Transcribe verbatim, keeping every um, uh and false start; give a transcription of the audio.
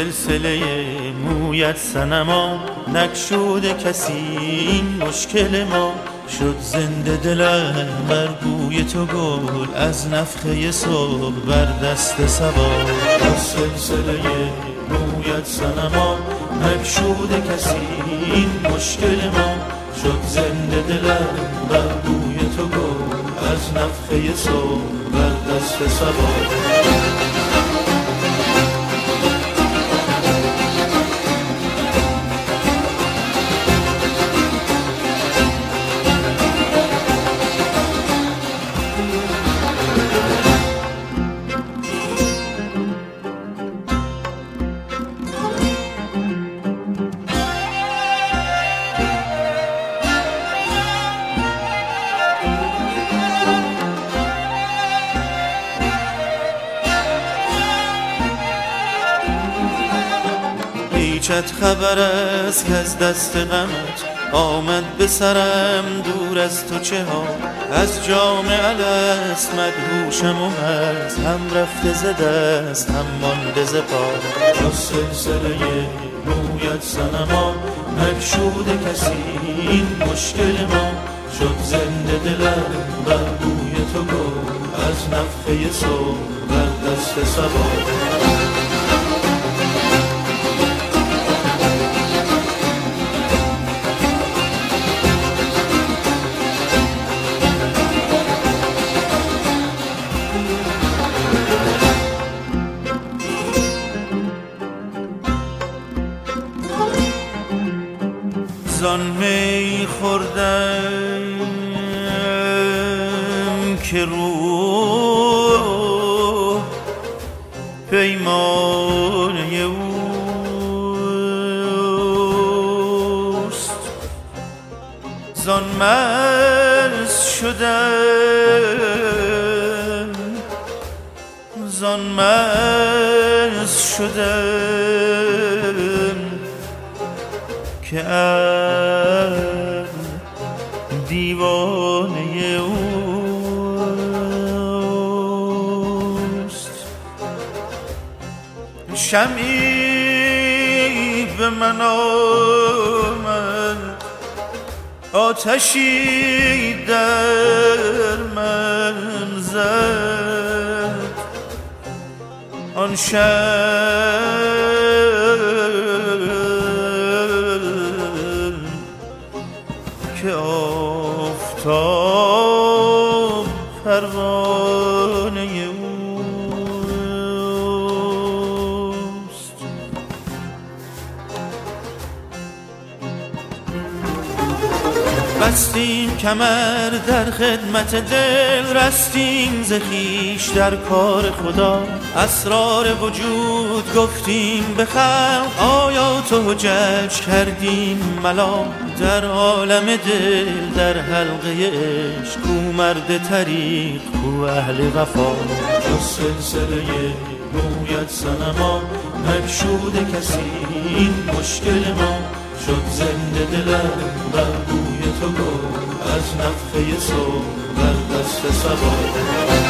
سلسله مویت صنما نگشوده کسی این مشکل ما. شد زنده دلم بر بوی تو گل از نفخه صبح بر دست صبا. از سلسله مویت صنما نگشوده کسی این مشکل ما. شد زنده دلم بر بوی تو گل از نفخه صبح بر دست صبا. هیچت خبر است که از دست غمت آمد به سرم دور از تو چه ها. از جام الست مدهوشم و مست هم رفته ز دست هم مانده ز پا. از سلسله مویت صنما نگشوده کسی این مشکل ما. شد زنده دلم بر بوی تو گل از نفخه صبح بر دست صبا. زان می خوردم که روح پیمانه اوست. زان مست شدم زان مست شدم که ام دیوانه اوست. شمعی به من آمد آتشی در من زد. آن شب که آفتاب پروانه اوست. بستیم کمر در خدمت دل رستیم ز خویش در کار خدا. اسرار وجود گفتیم به خلق آیات و حجج کردیم ملام. در عالم دل در حلقه عشق کو مرد طریق کو اهل وفا. از سلسله مویت صنما نگشوده کسی این مشکل ما. شد زنده دلم بر بوی تو گل از نفخه صبح بر دست صبا.